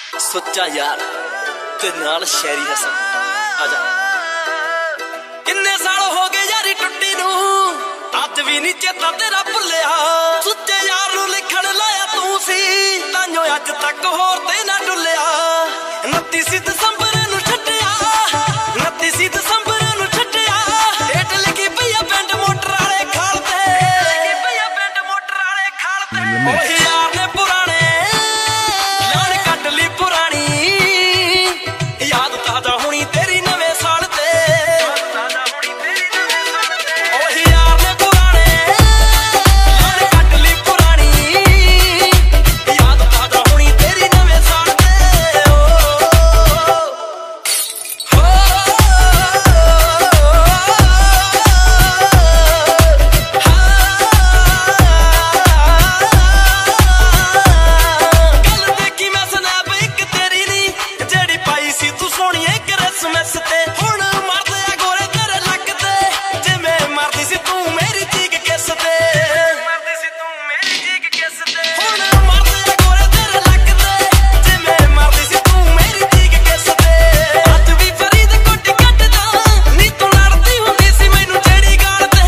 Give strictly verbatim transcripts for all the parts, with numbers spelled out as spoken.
ਸੁੱਚਾ ਯਾਰ ਤੇ ਨਾਲ ਸ਼ੈਰੀ ਹਸਨ ਆਜਾ। ਕਿੰਨੇ ਸਾਲ ਹੋ ਗਏ ਯਾਰੀ ਟੁੱਟੀ ਨੂੰ, ਅੱਜ ਵੀ ਨਹੀਂ ਚੇਤਾ ਤੇਰਾ ਭੁੱਲਿਆ। ਸੁੱਚੇ ਯਾਰ ਨੂੰ ਲਿਖਣ ਲਾਇਆ ਤੂੰ ਸੀ, ਤਾਂਯੋ ਅੱਜ ਤੱਕ ਹੋਰ ਤੇ ਨਾ ਡੁੱਲਿਆ। ਉਨੱਤੀ ਸੀ ਦਸੰਬਰ ਨੂੰ ਛੱਡਿਆ, ਉਨੱਤੀ ਸੀ ਦਸੰਬਰ ਨੂੰ ਛੱਡਿਆ। ਡੇਟ ਲਿਖੀ ਪਈ ਆ ਪਿੰਡ ਮੋਟਰ ਵਾਲੇ ਖਾਲ ਤੇ, ਲਿਖੀ ਪਈ ਆ ਪਿੰਡ ਮੋਟਰ ਵਾਲੇ ਖਾਲ ਤੇ। ਉਹੀ ਯਾਰ ਨੇ ਪੁਰਾਣੇ ਯਾਰ ਕੱਢ ਲਈ ਪੁਰਾਣੀ, ਯਾਦ ਤਾਜ਼ਾ ਹੋਣੀ ਤੇਰੀ ਨਵੇਂ ਸਾਲ ਤੇ। ਉਹੀ ਯਾਰ ਨੇ ਪੁਰਾਣੇ ਯਾਰ ਕੱਢ ਲਈ ਪੁਰਾਣੀ, ਯਾਦ ਤਾਜ਼ਾ ਹੋਣੀ ਤੇਰੀ ਨਵੇਂ ਸਾਲ ਤੇ। ਗੱਲ ਦੇਖੀ ਮੈਂ ਸਨੈਪ ਇੱਕ ਤੇਰੀ ਨੀ, ਜਿਹੜੀ ਪਾਈ ਸੀ ਤੂੰ ਸੋਹਣੀਏ ਕ੍ਰਿਸਮਸ ਤੇ। ਹੁਣ ਮਰਦੇ ਆ ਗੋਰੇ ਤੇਰੇ ਲੱਕ ਤੇ, ਜਿਵੇਂ ਮਰਦੀ ਸੀ ਤੂੰ ਮੇਰੀ ਚੀਕ ਕਿਸ ਤੇ, ਮਰਦੀ ਸੀ ਤੂੰ ਮੇਰੀ ਚੀਕ ਕਿਸ ਤੇ। ਹੁਣ ਮਰਦੇ ਆ ਗੋਰੇ ਤੇਰੇ ਲੱਕ ਤੇ, ਜਿਵੇਂ ਮਰਦੀ ਸੀ ਤੂੰ ਮੇਰੀ ਚੀਕ ਕਿਸ ਤੇ। ਅੱਜ ਵੀ ਫਰੀਦਕੋਟ ਕੱਟਦਾ ਨੀ, ਤੂੰ ਲੜਦੀ ਹੁੰਦੀ ਸੀ ਮੈਨੂੰ ਜਿਹੜੀ ਗਾਲ ਤੇ।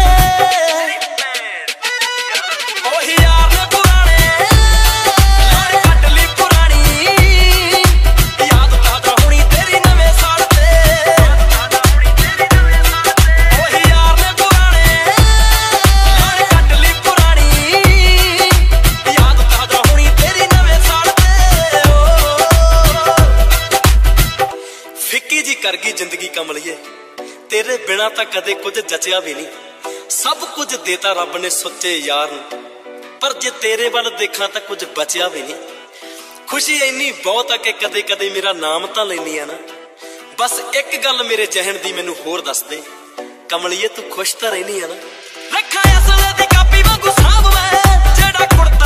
ਉਹੀ ਯਾਰ ਨੇ ਪੁਰਾਣੇ ਯਾਰ ਕੱਢ ਲਈ ਪੁਰਾਣੀ, ਯਾਦ ਤਾਜ਼ਾ ਹੋਣੀ ਤੇਰੀ ਨਵੇਂ ਸਾਲ ਤੇ। ਉਹੀ ਯਾਰ ਨੇ ਪੁਰਾਣੇ ਯਾਰ ਕੱਢ ਲਈ ਪੁਰਾਣੀ, ਯਾਦ ਤਾਜ਼ਾ ਹੋਣੀ ਤੇਰੀ ਨਵੇਂ ਸਾਲ ਤੇ। ਫਿੱਕੀ ਜੀ ਕਰ ਗਈ ਜ਼ਿੰਦਗੀ ਕਮਲੀਏ, ਤੇਰੇ ਬਿਨਾ ਤਾਂ ਕਦੇ ਕੁਝ ਜਚਿਆ ਵੀ ਨਹੀਂ। ਸਭ ਕੁਝ ਦੇਤਾ ਰੱਬ ਨੇ ਸੁੱਚੇ ਯਾਰ ਨੂੰ, ਪਰ ਜੇ ਤੇਰੇ ਵੱਲ ਦੇਖਾਂ ਤਾਂ ਕੁਝ ਬਚਿਆ ਵੀ ਨਹੀਂ। ਖੁਸ਼ੀ ਇੰਨੀ ਬਹੁਤ ਆ ਕਿ ਕਦੇ ਕਦੇ ਮੇਰਾ ਨਾਮ ਤਾਂ ਲੈਨੀ ਆ ਨਾ। ਬਸ ਇੱਕ ਗੱਲ ਮੇਰੇ ਜ਼ਹਿਨ ਦੀ ਮੈਨੂੰ ਹੋਰ ਦੱਸ ਦੇ, ਕਮਲੀਏ ਤੂੰ ਖੁਸ਼ ਤਾਂ ਰਹਿਨੀ ਆ ਨਾ। ਰੱਖਾਂ ਅਸਲ ਦੀ ਕਾਪੀ ਵਾਂਗੂ ਸਾਂਭ ਮੈਂ, ਜਿਹੜਾ ਕੁੜਤਾ